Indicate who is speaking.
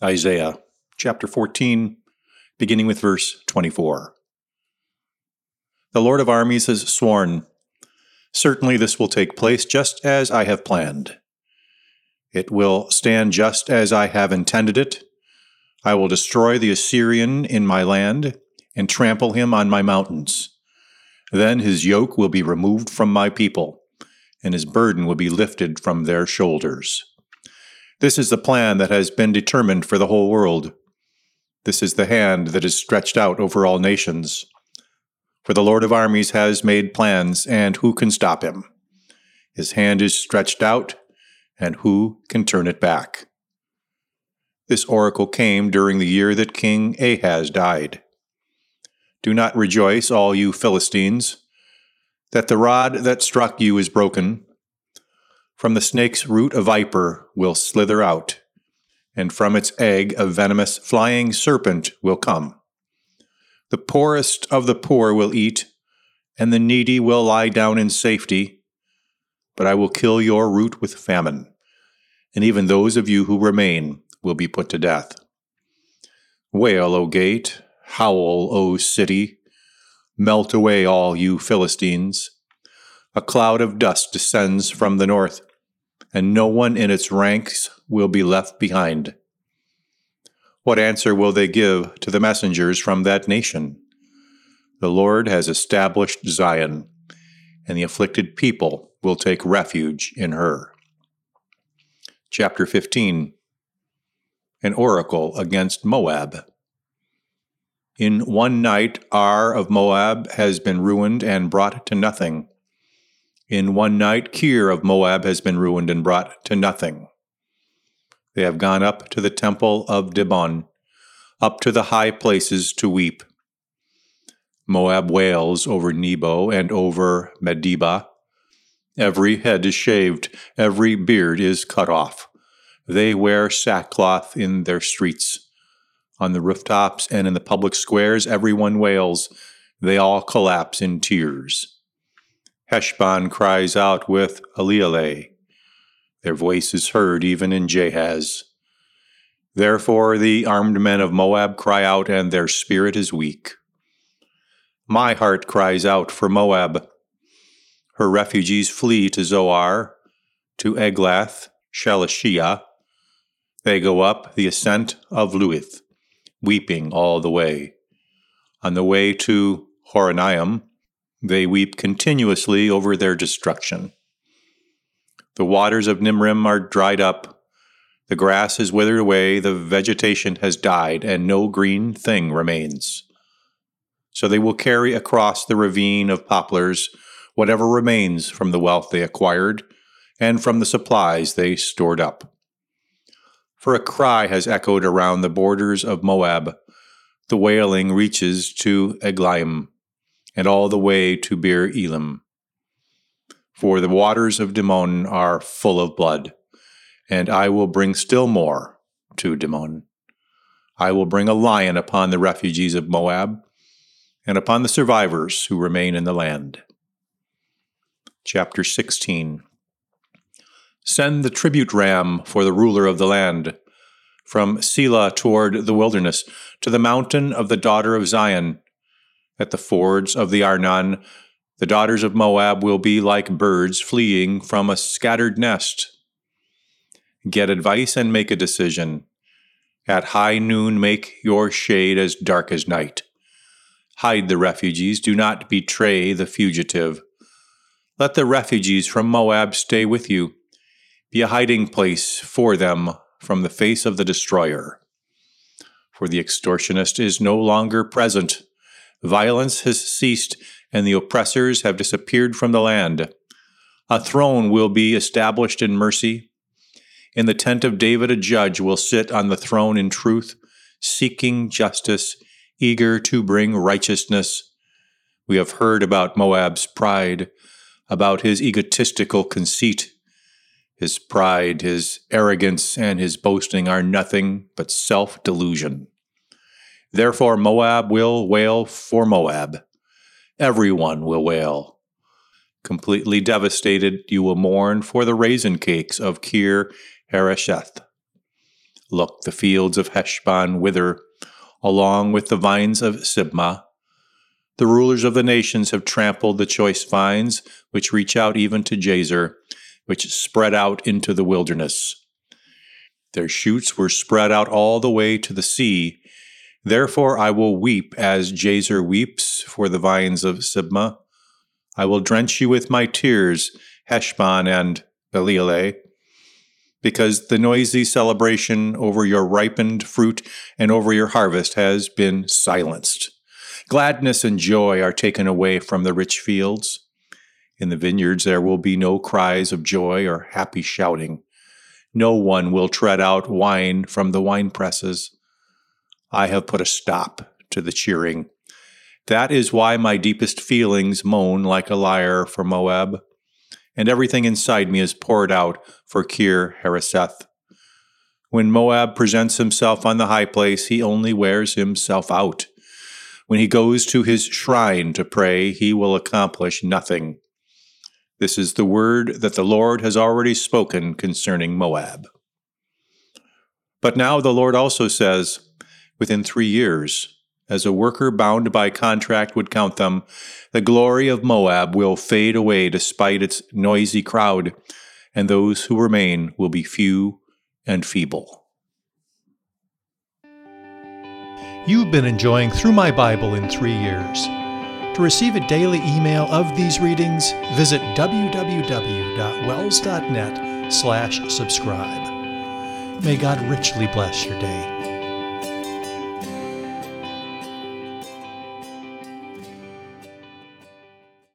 Speaker 1: Isaiah chapter 14, beginning with verse 24. The Lord of armies has sworn, certainly this will take place just as I have planned. It will stand just as I have intended it. I will destroy the Assyrian in my land and trample him on my mountains. Then his yoke will be removed from my people, and his burden will be lifted from their shoulders. This is the plan that has been determined for the whole world. This is the hand that is stretched out over all nations. For the Lord of armies has made plans, and who can stop him? His hand is stretched out, and who can turn it back? This oracle came during the year that King Ahaz died. Do not rejoice, all you Philistines, that the rod that struck you is broken. From the snake's root a viper will slither out, and from its egg a venomous flying serpent will come. The poorest of the poor will eat, and the needy will lie down in safety. But I will kill your root with famine, and even those of you who remain will be put to death. Wail, O gate, howl, O city, melt away all you Philistines. A cloud of dust descends from the north, and no one in its ranks will be left behind. What answer will they give to the messengers from that nation? The Lord has established Zion, and the afflicted people will take refuge in her. Chapter 15. An oracle against Moab. In one night Ar of Moab has been ruined and brought to nothing. In one night Kir of Moab has been ruined and brought to nothing. They have gone up to the temple of Dibon, up to the high places to weep. Moab wails over Nebo and over Medeba. Every head is shaved, every beard is cut off. They wear sackcloth in their streets. On the rooftops and in the public squares everyone wails. They all collapse in tears. Heshbon cries out with Elealeh. Their voice is heard even in Jahaz. Therefore the armed men of Moab cry out, and their spirit is weak. My heart cries out for Moab. Her refugees flee to Zoar, to Eglath, Shalishiyah. They go up the ascent of Luith, weeping all the way. On the way to Horonaim, they weep continuously over their destruction. The waters of Nimrim are dried up. The grass is withered away, the vegetation has died, and no green thing remains. So they will carry across the ravine of poplars whatever remains from the wealth they acquired and from the supplies they stored up. For a cry has echoed around the borders of Moab. The wailing reaches to Eglaim, and all the way to Beer Elim. For the waters of Dimon are full of blood, and I will bring still more to Dimon. I will bring a lion upon the refugees of Moab, and upon the survivors who remain in the land. Chapter 16. Send the tribute ram for the ruler of the land, from Selah toward the wilderness, to the mountain of the daughter of Zion. At the fords of the Arnon, the daughters of Moab will be like birds fleeing from a scattered nest. Get advice and make a decision. At high noon make your shade as dark as night. Hide the refugees, do not betray the fugitive. Let the refugees from Moab stay with you. Be a hiding place for them from the face of the destroyer. For the extortionist is no longer present. Violence has ceased, and the oppressors have disappeared from the land. A throne will be established in mercy. In the tent of David a judge will sit on the throne in truth, seeking justice, eager to bring righteousness. We have heard about Moab's pride, about his egotistical conceit. His pride, his arrogance, and his boasting are nothing but self-delusion. Therefore Moab will wail for Moab. Everyone will wail. Completely devastated, you will mourn for the raisin cakes of Kir Hareseth. Look, the fields of Heshbon wither, along with the vines of Sibmah. The rulers of the nations have trampled the choice vines, which reach out even to Jazer, which spread out into the wilderness. Their shoots were spread out all the way to the sea. Therefore I will weep as Jazer weeps for the vines of Sibmah. I will drench you with my tears, Heshbon and Elealeh, because the noisy celebration over your ripened fruit and over your harvest has been silenced. Gladness and joy are taken away from the rich fields. In the vineyards there will be no cries of joy or happy shouting. No one will tread out wine from the winepresses. I have put a stop to the cheering. That is why my deepest feelings moan like a lyre for Moab, and everything inside me is poured out for Kir Hareseth. When Moab presents himself on the high place, he only wears himself out. When he goes to his shrine to pray, he will accomplish nothing. This is the word that the Lord has already spoken concerning Moab. But now the Lord also says, within 3 years, as a worker bound by contract would count them, the glory of Moab will fade away despite its noisy crowd, and those who remain will be few and feeble.
Speaker 2: You've been enjoying Through My Bible in 3 Years. To receive a daily email of these readings, visit www.wells.net/subscribe. May God richly bless your day.